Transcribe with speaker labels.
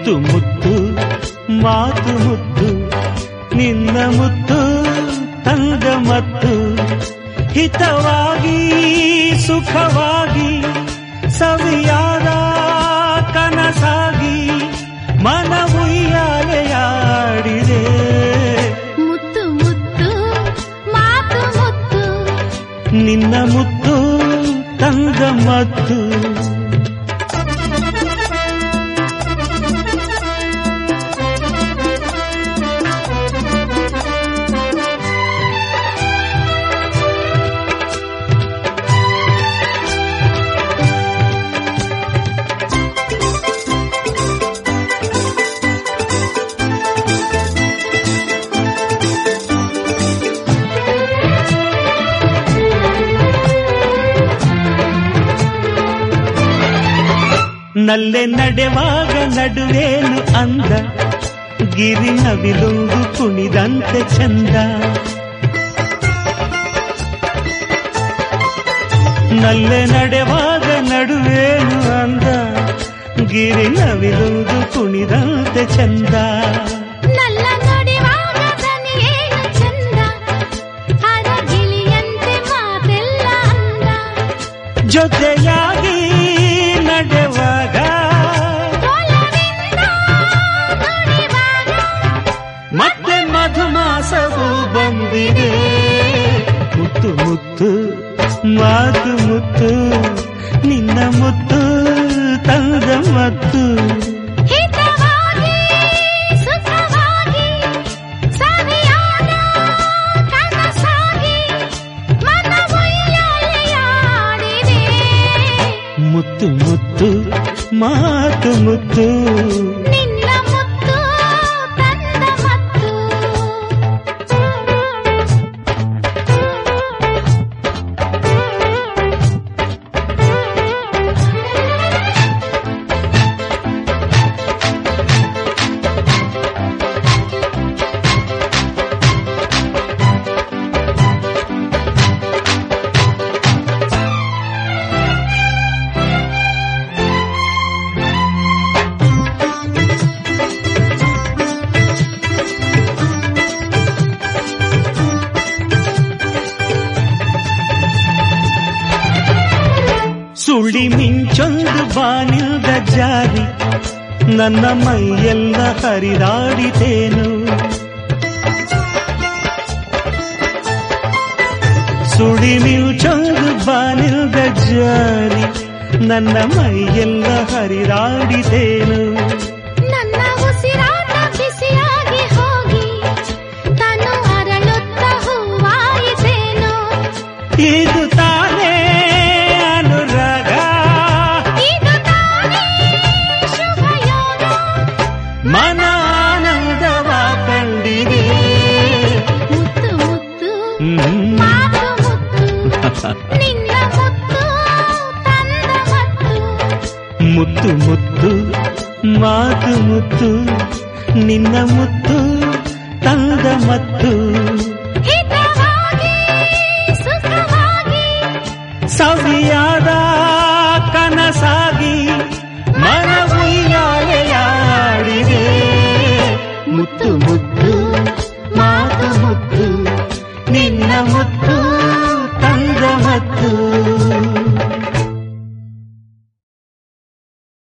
Speaker 1: ಮುತ್ತು ಮುತ್ತು ಮಾತು ಮುತ್ತು ನಿನ್ನ ಮುತ್ತು ತಂದ ಮತ್ತು ಹಿತವಾಗಿ ಸುಖವಾಗಿ ಸವಿಯಾದ ಕನಸಾಗಿ ಮನವುಯ್ಯಾಲೆಯಾಡಿದೆ.
Speaker 2: ಮುತ್ತು ಮುತ್ತು ಮಾತು ಮುತ್ತು
Speaker 1: ನಿನ್ನ ಮುತ್ತು ತಂದ ಮತ್ತು ನಲ್ಲೆ ನಡೆವಾಗ ನಡುವೇನು ಅಂದ ಗಿರಿ ನವಿಲುಂಗು ಕುಣಿದಂತೆ ಚಂದ. ನಲ್ಲೆ ನಡೆವಾಗ ನಡುವೇನು ಅಂದ ಗಿರಿ ನವಿಲುಂಗು ಕುಣಿದಂತೆ ಚಂದ.
Speaker 2: ನಲ್ಲ ನುಡಿವಾಗ ದನಿಯೇನು ಚಂದ ಅರಗಿಳಿಯಂತೆ ಮಾತೆಲ್ಲ ಅಂದ.
Speaker 1: ಜೊತೆಯಾಗಿ ನಡೆವಾಗ ಮತ್ತೆ ಮಧುಮಾಸವು ಬಂದಿದೆ. ಮುತ್ತು ಮುತ್ತು ಮಾತು ಮುತ್ತು ನಿನ್ನ ಮುತ್ತು ತಂದ ಮತ್ತು
Speaker 2: ಹಿತವಾಗಿ ಸುಖವಾಗಿ ಸವಿಯಾದ ಕನಸಾಗಿ ಮನವೊಯ್ಯಾಲೆಯಾಡಿದೆ.
Speaker 1: ಮುತ್ತು ಮುತ್ತು ಮಾತು ಮುತ್ತು
Speaker 2: ನಿನ್ನ ಮುತ್ತು ತಂದ ಮತ್ತು
Speaker 1: ಸುಳಿ ಮಿಂಚೊಂದು ಬಾನಿಲ್ದ ಜಾರಿ ನನ್ನ ಮೈಯೆಲ್ಲ ಹರಿದಾಡಿತೇನು. ಸುಳಿ ಮಿಂಚೊಂದು ಬಾನಿಲ್ದ ಜಾರಿ ನನ್ನ ಮೈಯೆಲ್ಲ ಹರಿದಾಡಿತೇನು.
Speaker 2: ನನ್ನ ಉಸಿರಾಟ ಬಿಸಿಯಾಗಿ ಹೋಗಿ ತಾನು ಅರಳುತ್ತ ಹೂವಾಯಿತೇನು.
Speaker 1: ಇದು ತಾನೇ ಅನುರಾಗ,
Speaker 2: ಇದು ತಾನೇ ಶುಭಯೋಗ,
Speaker 1: ಮನ ಆನಂದವ ಕಂಡಿದೆ.
Speaker 2: ಮುತ್ತು ಮುತ್ತು ಮಾತು ಮುತ್ತು ನಿನ್ನ ಮುತ್ತು ತಂದ ಮತ್ತು
Speaker 1: ಮುತ್ತು ಮುತ್ತು ಮಾತು ಮುತ್ತು ನಿನ್ನ ಮುತ್ತು ತಂದ ಮತ್ತು
Speaker 2: ಹಿತವಾಗಿ ಸುಖವಾಗಿ
Speaker 1: ಸವಿಯಾದ ಕನಸಾಗಿ